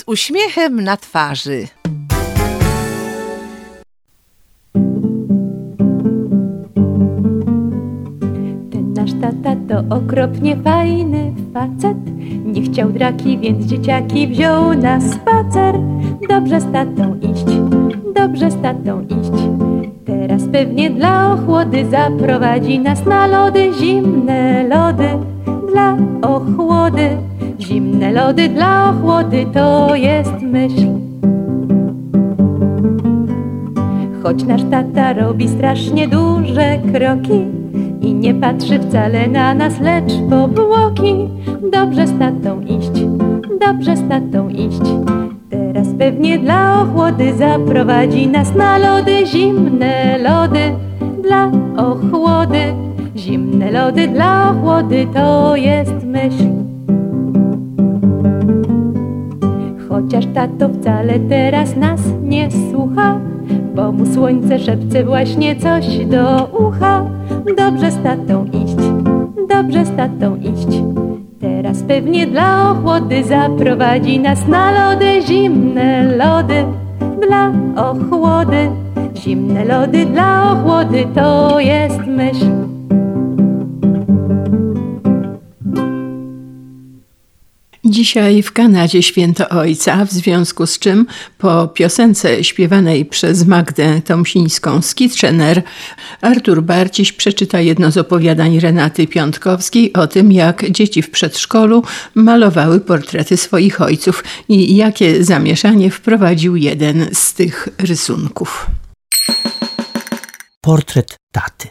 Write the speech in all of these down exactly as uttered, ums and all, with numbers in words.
uśmiechem na twarzy. Ten nasz tata to okropnie fajny facet. Nie chciał draki, więc dzieciaki wziął na spacer. Dobrze z tatą iść, dobrze z tatą iść. Teraz pewnie dla ochłody zaprowadzi nas na lody. Zimne lody dla ochłody. Zimne lody dla ochłody to jest myśl. Choć nasz tata robi strasznie duże kroki i nie patrzy wcale na nas, lecz po błoki. Dobrze z tatą iść, dobrze z tatą iść. Teraz pewnie dla ochłody zaprowadzi nas na lody. Zimne lody dla ochłody. Zimne lody dla ochłody to jest myśl. Chociaż tato wcale teraz nas nie słucha, bo mu słońce szepce właśnie coś do ucha. Dobrze z tatą iść, dobrze z tatą iść. Teraz pewnie dla ochłody zaprowadzi nas na lody. Zimne lody dla ochłody. Zimne lody dla ochłody to jest myśl. Dzisiaj w Kanadzie Święto Ojca, w związku z czym po piosence śpiewanej przez Magdę Tomsińską z Kitchener Artur Barciś przeczyta jedno z opowiadań Renaty Piątkowskiej o tym, jak dzieci w przedszkolu malowały portrety swoich ojców i jakie zamieszanie wprowadził jeden z tych rysunków. Portret taty.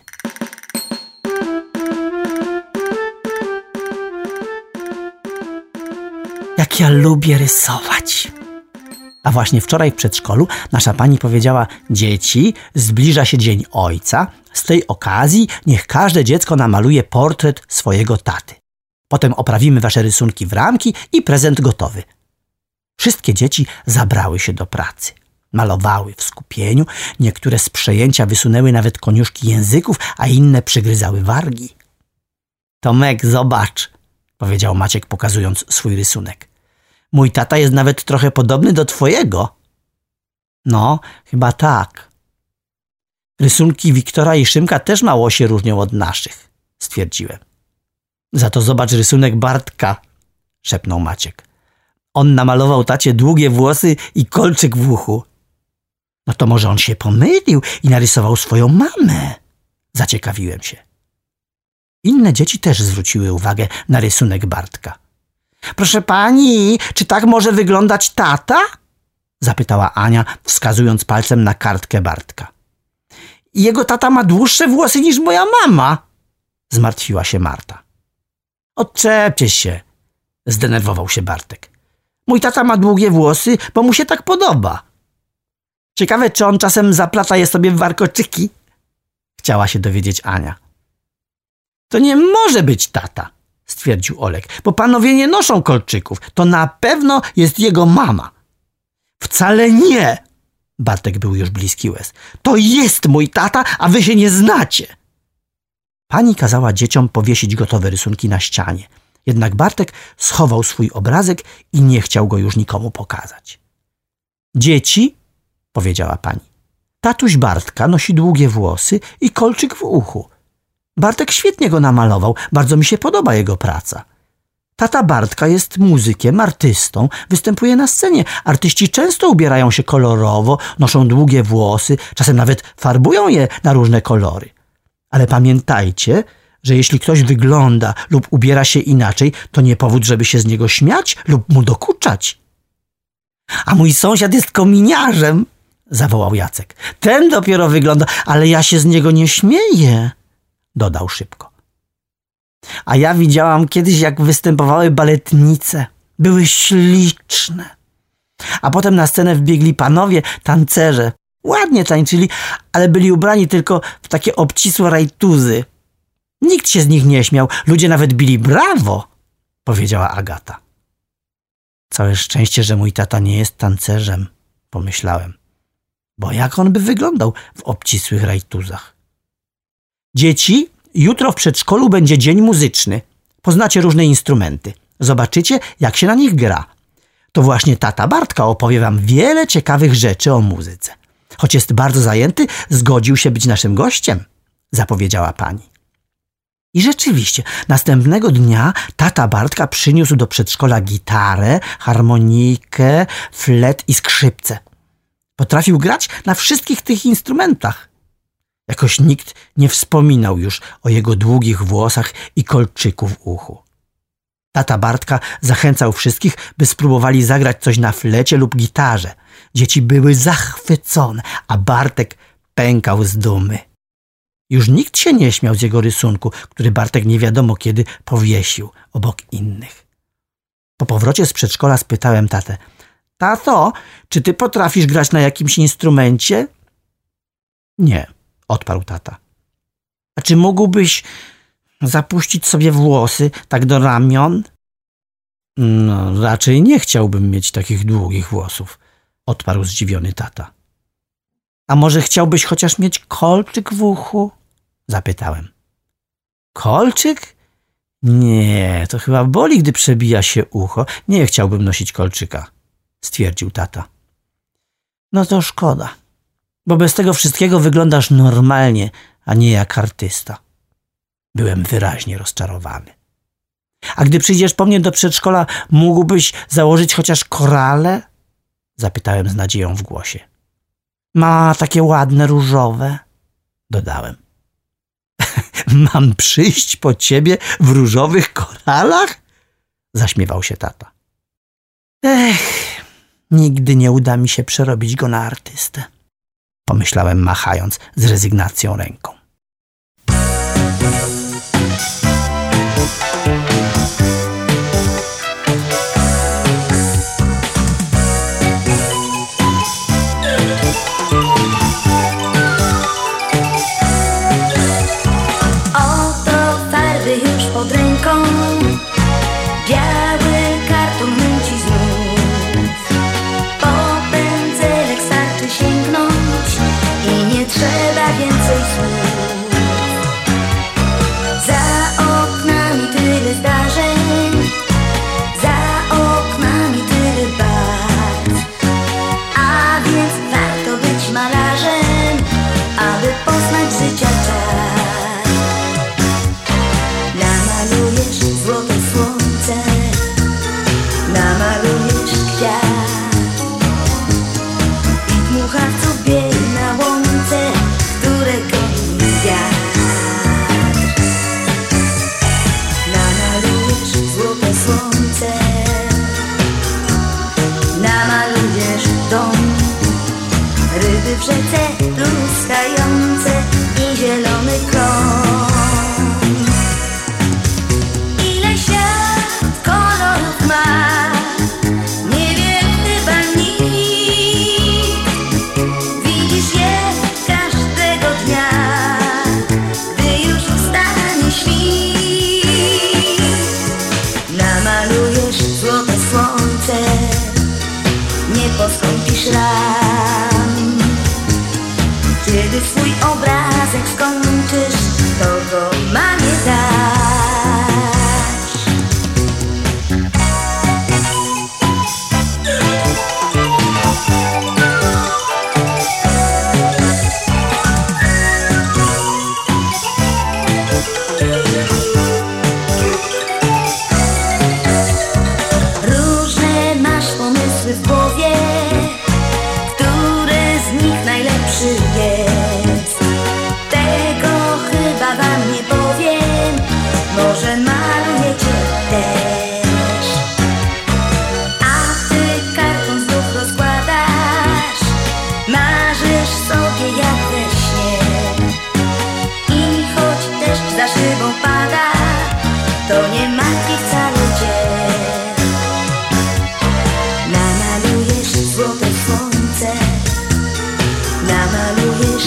Jak ja lubię rysować. A właśnie wczoraj w przedszkolu nasza pani powiedziała: dzieci, zbliża się Dzień Ojca. Z tej okazji niech każde dziecko namaluje portret swojego taty. Potem oprawimy wasze rysunki w ramki i prezent gotowy. Wszystkie dzieci zabrały się do pracy. Malowały w skupieniu, niektóre z przejęcia wysunęły nawet koniuszki języków, a inne przygryzały wargi. Tomek, zobacz, powiedział Maciek, pokazując swój rysunek. Mój tata jest nawet trochę podobny do twojego. No, chyba tak. Rysunki Wiktora i Szymka też mało się różnią od naszych, stwierdziłem. Za to zobacz rysunek Bartka, szepnął Maciek. On namalował tacie długie włosy i kolczyk w uchu. No to może on się pomylił i narysował swoją mamę, zaciekawiłem się. Inne dzieci też zwróciły uwagę na rysunek Bartka. Proszę pani, czy tak może wyglądać tata? Zapytała Ania, wskazując palcem na kartkę Bartka. Jego tata ma dłuższe włosy niż moja mama, zmartwiła się Marta. Odczepcie się, zdenerwował się Bartek. Mój tata ma długie włosy, bo mu się tak podoba. Ciekawe, czy on czasem zaplata je sobie w warkoczyki? Chciała się dowiedzieć Ania. To nie może być tata, stwierdził Olek, bo panowie nie noszą kolczyków. To na pewno jest jego mama. Wcale nie, Bartek był już bliski łez. To jest mój tata, a wy się nie znacie. Pani kazała dzieciom powiesić gotowe rysunki na ścianie. Jednak Bartek schował swój obrazek i nie chciał go już nikomu pokazać. Dzieci, powiedziała pani, tatuś Bartka nosi długie włosy i kolczyk w uchu. Bartek świetnie go namalował, bardzo mi się podoba jego praca. Tata Bartka jest muzykiem, artystą, występuje na scenie. Artyści często ubierają się kolorowo, noszą długie włosy, czasem nawet farbują je na różne kolory. Ale pamiętajcie, że jeśli ktoś wygląda lub ubiera się inaczej, to nie powód, żeby się z niego śmiać lub mu dokuczać. A mój sąsiad jest kominiarzem, zawołał Jacek. Ten dopiero wygląda, ale ja się z niego nie śmieję, dodał szybko. A ja widziałam kiedyś, jak występowały baletnice. Były śliczne. A potem na scenę wbiegli panowie, tancerze. Ładnie tańczyli, ale byli ubrani tylko w takie obcisłe rajtuzy. Nikt się z nich nie śmiał, ludzie nawet bili brawo, powiedziała Agata. Całe szczęście, że mój tata nie jest tancerzem, pomyślałem. Bo jak on by wyglądał w obcisłych rajtuzach? Dzieci, jutro w przedszkolu będzie dzień muzyczny. Poznacie różne instrumenty. Zobaczycie, jak się na nich gra. to właśnie tata Bartka opowie wam wiele ciekawych rzeczy o muzyce. Choć jest bardzo zajęty, zgodził się być naszym gościem, zapowiedziała pani. I rzeczywiście, następnego dnia tata Bartka przyniósł do przedszkola gitarę, harmonikę, flet i skrzypce. Potrafił grać na wszystkich tych instrumentach. Jakoś nikt nie wspominał już o jego długich włosach i kolczyku w uchu. Tata Bartka zachęcał wszystkich, by spróbowali zagrać coś na flecie lub gitarze. Dzieci były zachwycone, a Bartek pękał z dumy. Już nikt się nie śmiał z jego rysunku, który Bartek nie wiadomo kiedy powiesił obok innych. Po powrocie z przedszkola spytałem tatę: tato, czy ty potrafisz grać na jakimś instrumencie? Nie, odparł tata. A czy mógłbyś zapuścić sobie włosy tak do ramion? No, raczej nie chciałbym mieć takich długich włosów, odparł zdziwiony tata. A może chciałbyś chociaż mieć kolczyk w uchu? Zapytałem. Kolczyk? Nie, to chyba boli, gdy przebija się ucho. Nie chciałbym nosić kolczyka, stwierdził tata. No to szkoda, bo bez tego wszystkiego wyglądasz normalnie, a nie jak artysta. Byłem wyraźnie rozczarowany. A gdy przyjdziesz po mnie do przedszkola, mógłbyś założyć chociaż korale? Zapytałem z nadzieją w głosie. Ma takie ładne różowe, dodałem. Mam przyjść po ciebie w różowych koralach? Zaśmiewał się tata. Ech, nigdy nie uda mi się przerobić go na artystę, pomyślałem, machając z rezygnacją ręką. w rzece pluskające i zielony krąg. Ile świat kolorów ma, nie wie chyba nikt. Widzisz je każdego dnia, gdy już ustanie świt. Namalujesz złote słońce, nie poskąpisz ram. Kiedy swój obrazek skończysz, to go mamie dasz. Różne masz pomysły w głowie, który z nich najlepszy jest. Tego chyba wam nie powiem, może malujecie też. A ty karton znów rozkładasz, marzysz sobie jak we śnie. I choć deszcz za szybą pada, to nie martwi wcale cię. Namalujesz złote słońce, namalujesz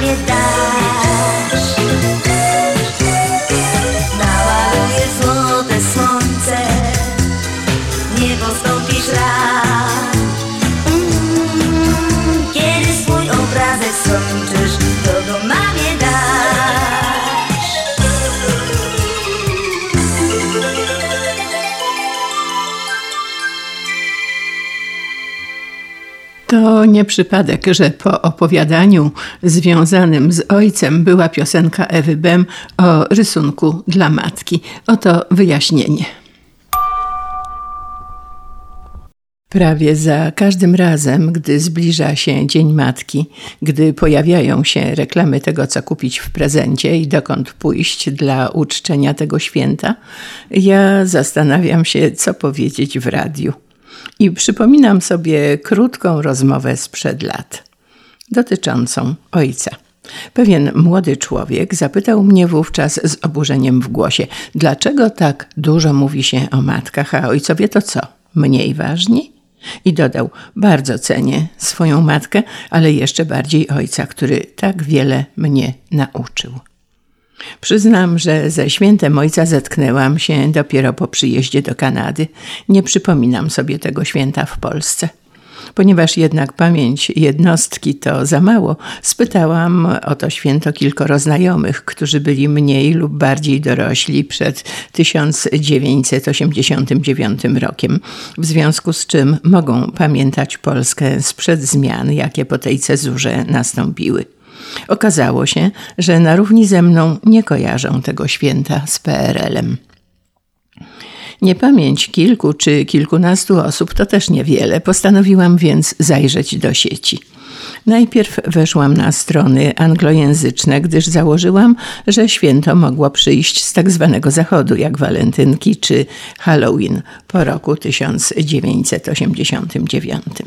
mamie dasz. Namalujesz złote słońce, nie postąpisz raz. Mm, kiedy swój obrazek skończysz, to go mamie dasz. To nie przypadek, że po opowiadaniu związanym z ojcem była piosenka Ewy Bem o rysunku dla matki. Oto wyjaśnienie. Prawie za każdym razem, gdy zbliża się Dzień Matki, gdy pojawiają się reklamy tego, co kupić w prezencie i dokąd pójść dla uczczenia tego święta, ja zastanawiam się, co powiedzieć w radiu. I przypominam sobie krótką rozmowę sprzed lat, dotyczącą ojca. Pewien młody człowiek zapytał mnie wówczas z oburzeniem w głosie, dlaczego tak dużo mówi się o matkach, a ojcowie to co, mniej ważni? I dodał, bardzo cenię swoją matkę, ale jeszcze bardziej ojca, który tak wiele mnie nauczył. Przyznam, że ze świętem ojca zetknęłam się dopiero po przyjeździe do Kanady. Nie przypominam sobie tego święta w Polsce. Ponieważ jednak pamięć jednostki to za mało, spytałam o to święto kilkoro znajomych, którzy byli mniej lub bardziej dorośli przed tysiąc dziewięćset osiemdziesiątym dziewiątym rokiem, w związku z czym mogą pamiętać Polskę sprzed zmian, jakie po tej cezurze nastąpiły. Okazało się, że na równi ze mną nie kojarzą tego święta z P R L-em. Niepamięć kilku czy kilkunastu osób to też niewiele, postanowiłam więc zajrzeć do sieci. Najpierw weszłam na strony anglojęzyczne, gdyż założyłam, że święto mogło przyjść z tak zwanego zachodu, jak walentynki czy Halloween po roku tysiąc dziewięćset osiemdziesiątym dziewiątym.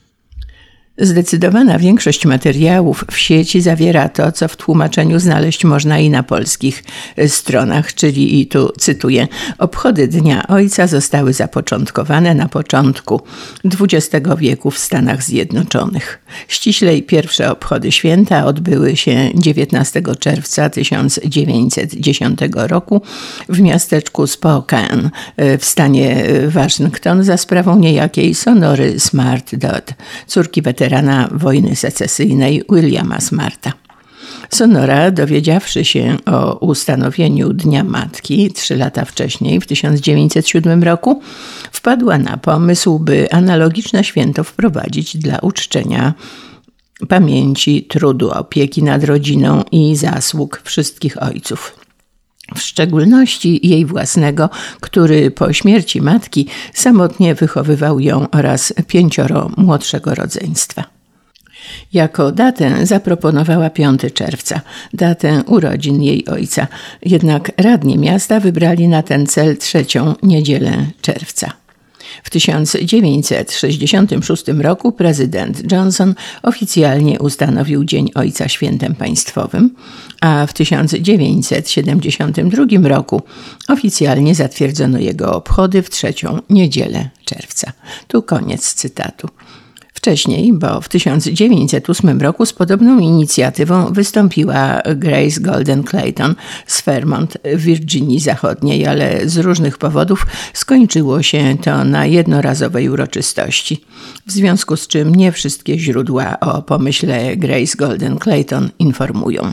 Zdecydowana większość materiałów w sieci zawiera to, co w tłumaczeniu znaleźć można i na polskich stronach, czyli, i tu cytuję, obchody Dnia Ojca zostały zapoczątkowane na początku dwudziestego wieku w Stanach Zjednoczonych. Ściślej pierwsze obchody święta odbyły się dziewiętnastego czerwca tysiąc dziewięćset dziesiątego roku w miasteczku Spokane w stanie Waszyngton za sprawą niejakiej Sonory Smart Dodd, córki weterana wojny secesyjnej Williama Smarta. Sonora, dowiedziawszy się o ustanowieniu Dnia Matki trzy lata wcześniej, w tysiąc dziewięćset siódmym roku, wpadła na pomysł, by analogiczne święto wprowadzić dla uczczenia pamięci, trudu, opieki nad rodziną i zasług wszystkich ojców. W szczególności jej własnego, który po śmierci matki samotnie wychowywał ją oraz pięcioro młodszego rodzeństwa. Jako datę zaproponowała piątego czerwca, datę urodzin jej ojca, jednak radni miasta wybrali na ten cel trzecią niedzielę czerwca. W tysiąc dziewięćset sześćdziesiątym szóstym roku prezydent Johnson oficjalnie ustanowił Dzień Ojca świętem państwowym, a w tysiąc dziewięćset siedemdziesiątym drugim roku oficjalnie zatwierdzono jego obchody w trzecią niedzielę czerwca. Tu koniec cytatu. Wcześniej, bo w tysiąc dziewięćset ósmym roku z podobną inicjatywą wystąpiła Grace Golden Clayton z Fairmont w Virginii Zachodniej, ale z różnych powodów skończyło się to na jednorazowej uroczystości, w związku z czym nie wszystkie źródła o pomyśle Grace Golden Clayton informują.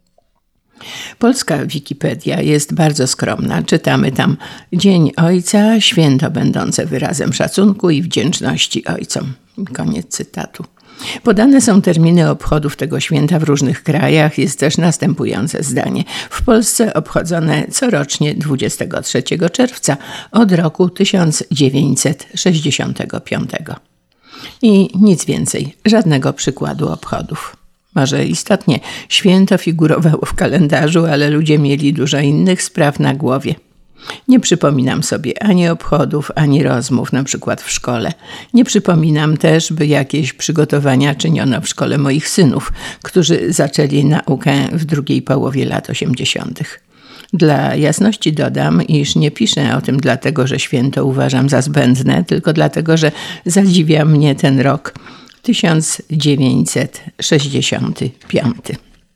Polska Wikipedia jest bardzo skromna. Czytamy tam Dzień Ojca, święto będące wyrazem szacunku i wdzięczności ojcom. Koniec cytatu. Podane są terminy obchodów tego święta w różnych krajach. Jest też następujące zdanie. W Polsce obchodzone corocznie dwudziestego trzeciego czerwca od roku tysiąc dziewięćset sześćdziesiątego piątego. I nic więcej, żadnego przykładu obchodów. Może istotnie, święto figurowało w kalendarzu, ale ludzie mieli dużo innych spraw na głowie. Nie przypominam sobie ani obchodów, ani rozmów, na przykład w szkole. Nie przypominam też, by jakieś przygotowania czyniono w szkole moich synów, którzy zaczęli naukę w drugiej połowie lat osiemdziesiątych. Dla jasności dodam, iż nie piszę o tym dlatego, że święto uważam za zbędne, tylko dlatego, że zadziwia mnie ten rok tysiąc dziewięćset sześćdziesiąty piąty.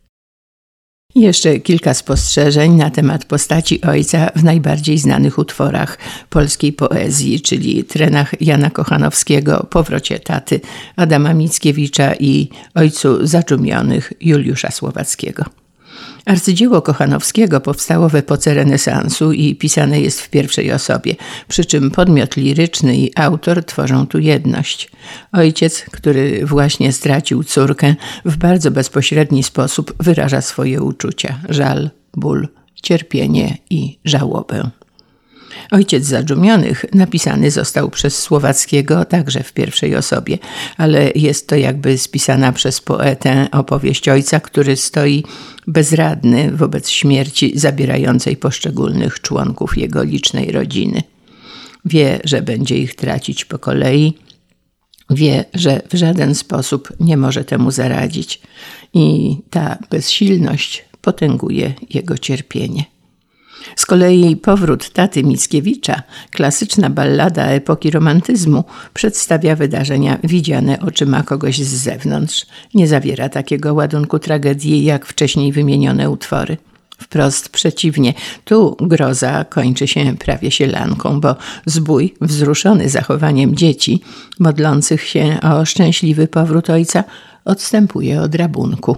Jeszcze kilka spostrzeżeń na temat postaci ojca w najbardziej znanych utworach polskiej poezji, czyli Trenach Jana Kochanowskiego, Powrocie taty Adama Mickiewicza i Ojcu zadżumionych Juliusza Słowackiego. Arcydzieło Kochanowskiego powstało w epoce renesansu i pisane jest w pierwszej osobie, przy czym podmiot liryczny i autor tworzą tu jedność. Ojciec, który właśnie stracił córkę, w bardzo bezpośredni sposób wyraża swoje uczucia: żal, ból, cierpienie i żałobę. Ojciec zadżumionych napisany został przez Słowackiego także w pierwszej osobie, ale jest to jakby spisana przez poetę opowieść ojca, który stoi bezradny wobec śmierci zabierającej poszczególnych członków jego licznej rodziny. Wie, że będzie ich tracić po kolei, wie, że w żaden sposób nie może temu zaradzić i ta bezsilność potęguje jego cierpienie. Z kolei Powrót taty Mickiewicza, klasyczna ballada epoki romantyzmu, przedstawia wydarzenia widziane oczyma kogoś z zewnątrz. Nie zawiera takiego ładunku tragedii jak wcześniej wymienione utwory. Wprost przeciwnie, tu groza kończy się prawie sielanką, bo zbój, wzruszony zachowaniem dzieci, modlących się o szczęśliwy powrót ojca, odstępuje od rabunku.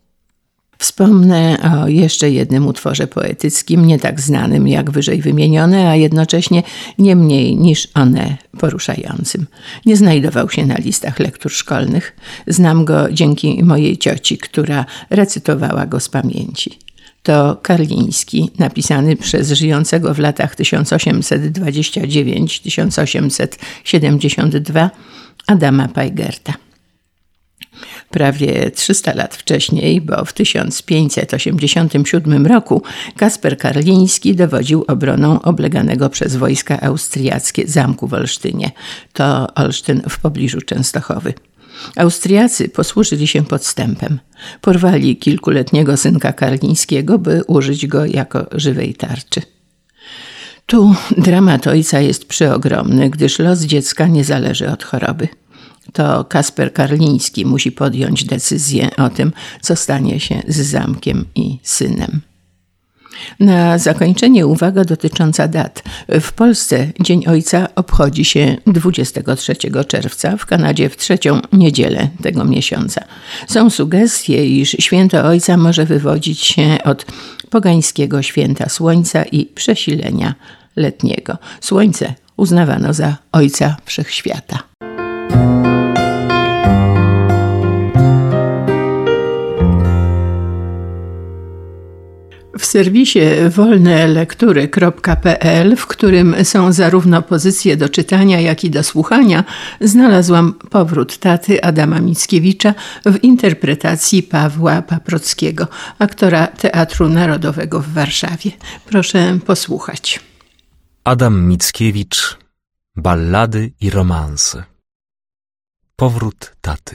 Wspomnę o jeszcze jednym utworze poetyckim, nie tak znanym jak wyżej wymienione, a jednocześnie nie mniej niż one poruszającym. Nie znajdował się na listach lektur szkolnych. Znam go dzięki mojej cioci, która recytowała go z pamięci. To Karliński, napisany przez żyjącego w latach tysiąc osiemset dwadzieścia dziewięć do tysiąc osiemset siedemdziesiąt dwa Adama Pajgerta. Prawie trzysta lat wcześniej, bo w tysiąc pięćset osiemdziesiątym siódmym roku Kasper Karliński dowodził obroną obleganego przez wojska austriackie zamku w Olsztynie. To Olsztyn w pobliżu Częstochowy. Austriacy posłużyli się podstępem. Porwali kilkuletniego synka Karlińskiego, by użyć go jako żywej tarczy. Tu dramat ojca jest przeogromny, gdyż los dziecka nie zależy od choroby. To Kasper Karliński musi podjąć decyzję o tym, co stanie się z zamkiem i synem. Na zakończenie uwaga dotycząca dat. W Polsce Dzień Ojca obchodzi się dwudziestego trzeciego czerwca, w Kanadzie w trzecią niedzielę tego miesiąca. Są sugestie, iż święto Ojca może wywodzić się od pogańskiego święta Słońca i przesilenia letniego. Słońce uznawano za Ojca Wszechświata. W serwisie wolne lektury kropka pe el, w którym są zarówno pozycje do czytania, jak i do słuchania, znalazłam Powrót taty Adama Mickiewicza w interpretacji Pawła Paprockiego, aktora Teatru Narodowego w Warszawie. Proszę posłuchać. Adam Mickiewicz, ballady i romanse. Powrót taty.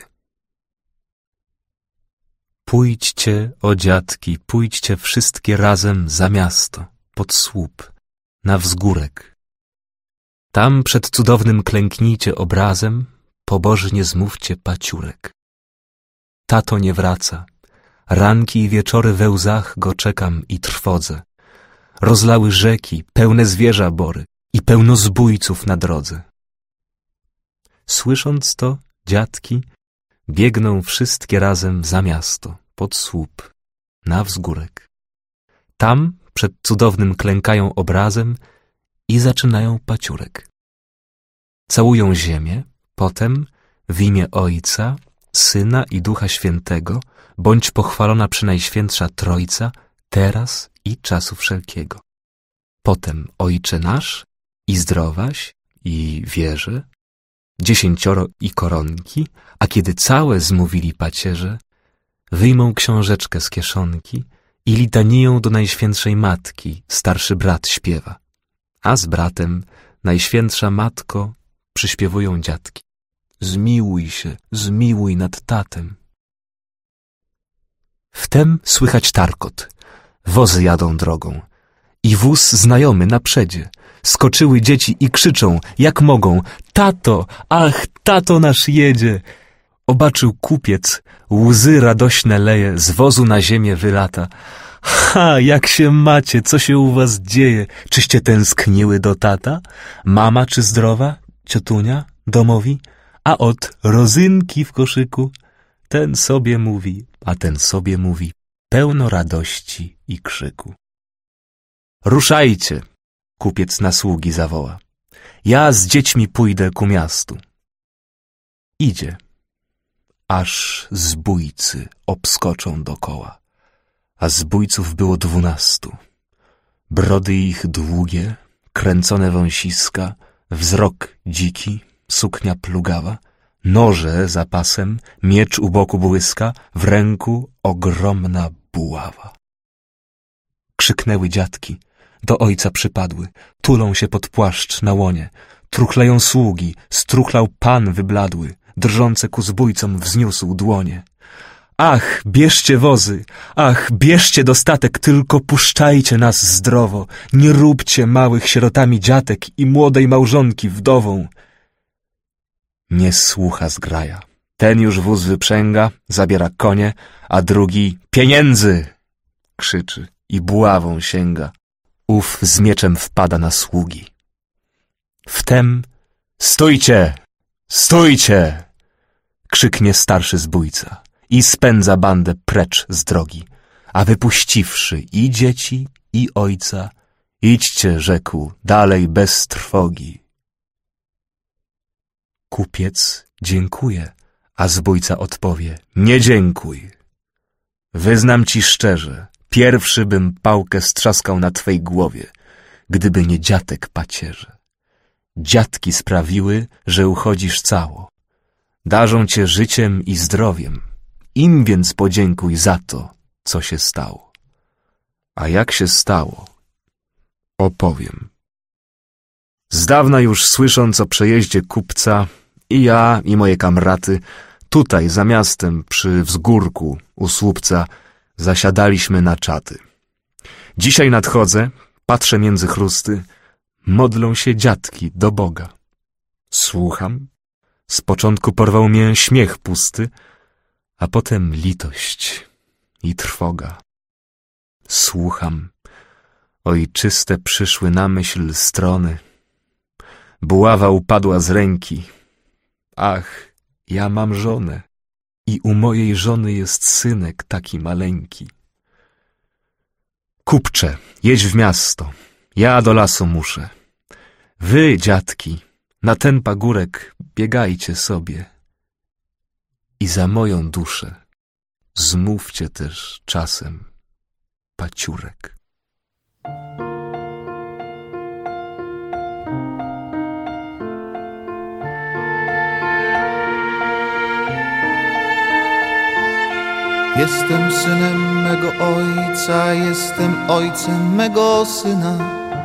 Pójdźcie, o dziadki, pójdźcie wszystkie razem za miasto, pod słup, na wzgórek. Tam przed cudownym klęknijcie obrazem, pobożnie zmówcie paciurek. Tato nie wraca, ranki i wieczory we łzach go czekam i trwodze. Rozlały rzeki, pełne zwierza bory i pełno zbójców na drodze. Słysząc to, dziadki biegną wszystkie razem za miasto, pod słup, na wzgórek. Tam przed cudownym klękają obrazem i zaczynają paciurek. Całują ziemię, potem w imię Ojca, Syna i Ducha Świętego, bądź pochwalona przynajświętsza Trójca, teraz i czasu wszelkiego. Potem Ojcze nasz i zdrowaś i wierzę, dziesięcioro i koronki, a kiedy całe zmówili pacierze, wyjmą książeczkę z kieszonki i litaniją do Najświętszej Matki starszy brat śpiewa, a z bratem Najświętsza Matko przyśpiewują dziadki. Zmiłuj się, zmiłuj nad tatem. Wtem słychać tarkot, wozy jadą drogą i wóz znajomy na przedzie. Skoczyły dzieci i krzyczą, jak mogą: tato, ach, tato nasz jedzie! Obaczył kupiec, łzy radośne leje, z wozu na ziemię wylata. Ha, jak się macie? Co się u was dzieje? Czyście tęskniły do tata? Mama czy zdrowa? Ciotunia? Domowi? A od rozynki w koszyku? Ten sobie mówi, a ten sobie mówi, pełno radości i krzyku. Ruszajcie, kupiec na sługi zawoła. Ja z dziećmi pójdę ku miastu. Idzie, aż zbójcy obskoczą dokoła. A zbójców było dwunastu. Brody ich długie, kręcone wąsiska, wzrok dziki, suknia plugawa, noże za pasem, miecz u boku błyska, w ręku ogromna buława. Krzyknęły dziadki, do ojca przypadły, tulą się pod płaszcz na łonie, truchlają sługi, struchlał pan wybladły, drżące ku zbójcom wzniósł dłonie. Ach, bierzcie wozy, ach, bierzcie dostatek, tylko puszczajcie nas zdrowo, nie róbcie małych sierotami dziatek i młodej małżonki wdową. Nie słucha zgraja. Ten już wóz wyprzęga, zabiera konie, a drugi pieniędzy krzyczy i buławą sięga. Ów z mieczem wpada na sługi. Wtem stójcie, stójcie! Krzyknie starszy zbójca i spędza bandę precz z drogi, a wypuściwszy i dzieci, i ojca, idźcie, rzekł, dalej bez trwogi. Kupiec dziękuje, a zbójca odpowie, nie dziękuj. Wyznam ci szczerze, pierwszy bym pałkę strzaskał na twej głowie, gdyby nie dziatek pacierze. Dziatki sprawiły, że uchodzisz cało. Darzą cię życiem i zdrowiem. Im więc podziękuj za to, co się stało. A jak się stało, opowiem. Zdawna już słysząc o przejeździe kupca, i ja, i moje kamraty, tutaj za miastem, przy wzgórku u słupca, zasiadaliśmy na czaty. Dzisiaj nadchodzę, patrzę między chrusty, modlą się dziadki do Boga. Słucham, z początku porwał mnie śmiech pusty, a potem litość i trwoga. Słucham, ojczyste przyszły na myśl strony. Buława upadła z ręki. Ach, ja mam żonę i u mojej żony jest synek taki maleńki. Kupcze, jedź w miasto, ja do lasu muszę. Wy, dziadki, na ten pagórek biegajcie sobie i za moją duszę zmówcie też czasem paciurek. Jestem synem mego ojca, jestem ojcem mego syna.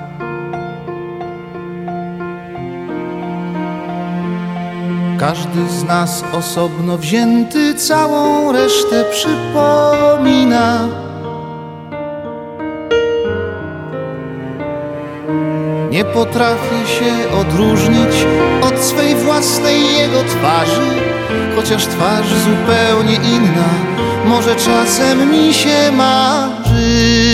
Każdy z nas osobno wzięty całą resztę przypomina. Nie potrafię się odróżnić od swej własnej jego twarzy, chociaż twarz zupełnie inna może czasem mi się marzy.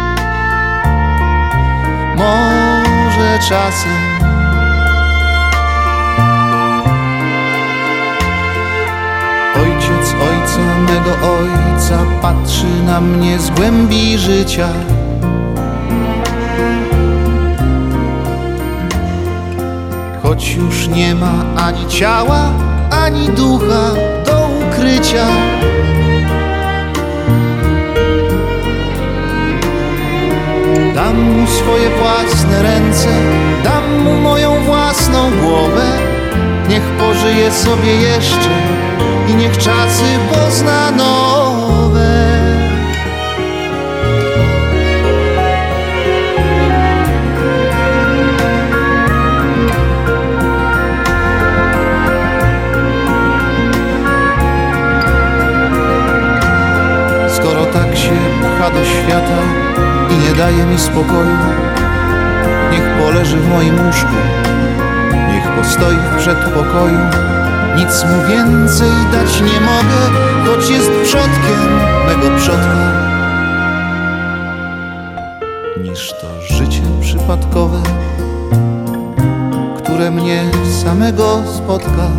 Może czasem ojciec ojca mego ojca patrzy na mnie z głębi życia. Choć już nie ma ani ciała, ani ducha do ukrycia. Dam mu swoje własne ręce, dam mu moją własną głowę. Niech pożyje sobie jeszcze i niech czasy pozna nowe. Skoro tak się pcha do świata i nie daje mi spokoju, niech poleży w moim łóżku, niech postoi w przedpokoju. Nic mu więcej dać nie mogę, choć jest przodkiem mego przodka. niż to życie przypadkowe, które mnie samego spotka.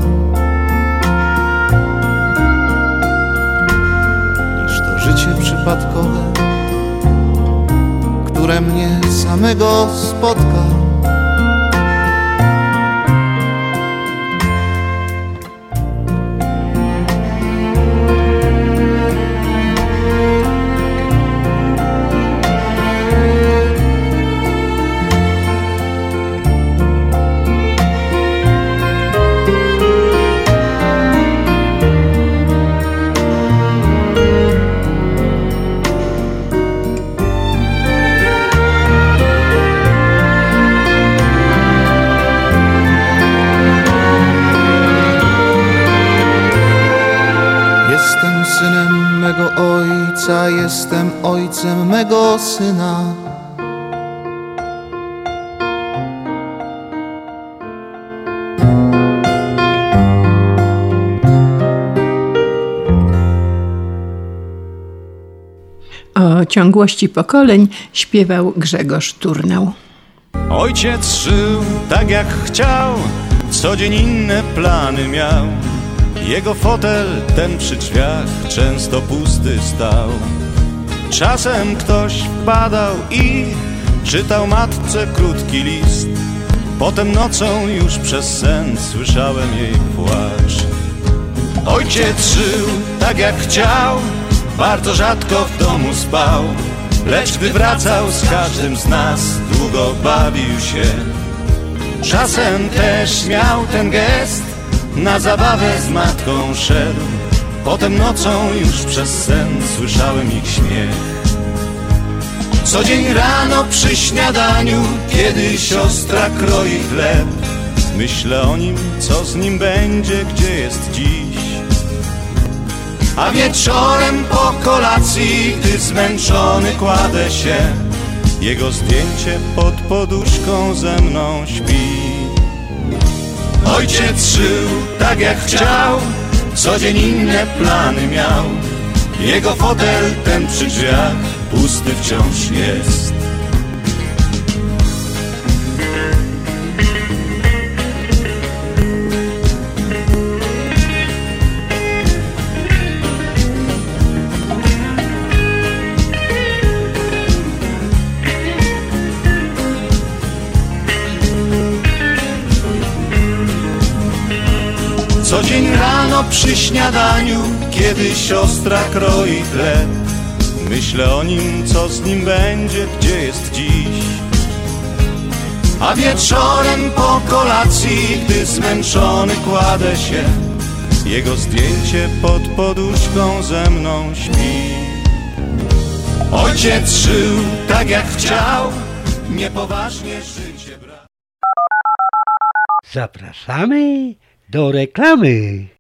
Niż to życie przypadkowe, które mnie samego spotka. Jestem synem mego ojca, jestem ojcem mego syna. O ciągłości pokoleń śpiewał Grzegorz Turnał. Ojciec żył tak jak chciał, co dzień inne plany miał. Jego fotel ten przy drzwiach często pusty stał. Czasem ktoś wpadał i czytał matce krótki list. Potem nocą już przez sen słyszałem jej płacz. Ojciec żył tak jak chciał, bardzo rzadko w domu spał, lecz gdy wracał z każdym z nas, długo bawił się. Czasem też miał ten gest, na zabawę z matką szedł. Potem nocą już przez sen słyszałem ich śmiech. Co dzień rano przy śniadaniu, kiedy siostra kroi chleb, myślę o nim, co z nim będzie, gdzie jest dziś. A wieczorem po kolacji, gdy zmęczony kładę się, jego zdjęcie pod poduszką ze mną śpi. Ojciec żył tak jak chciał, co dzień inne plany miał. Jego fotel ten przy drzwiach pusty wciąż jest. Co dzień rano przy śniadaniu, kiedy siostra kroi chleb, myślę o nim, co z nim będzie, gdzie jest dziś. A wieczorem po kolacji, gdy zmęczony kładę się, jego zdjęcie pod poduszką ze mną śpi. Ojciec żył tak jak chciał, niepoważnie życie brał. Zapraszamy do reklamy.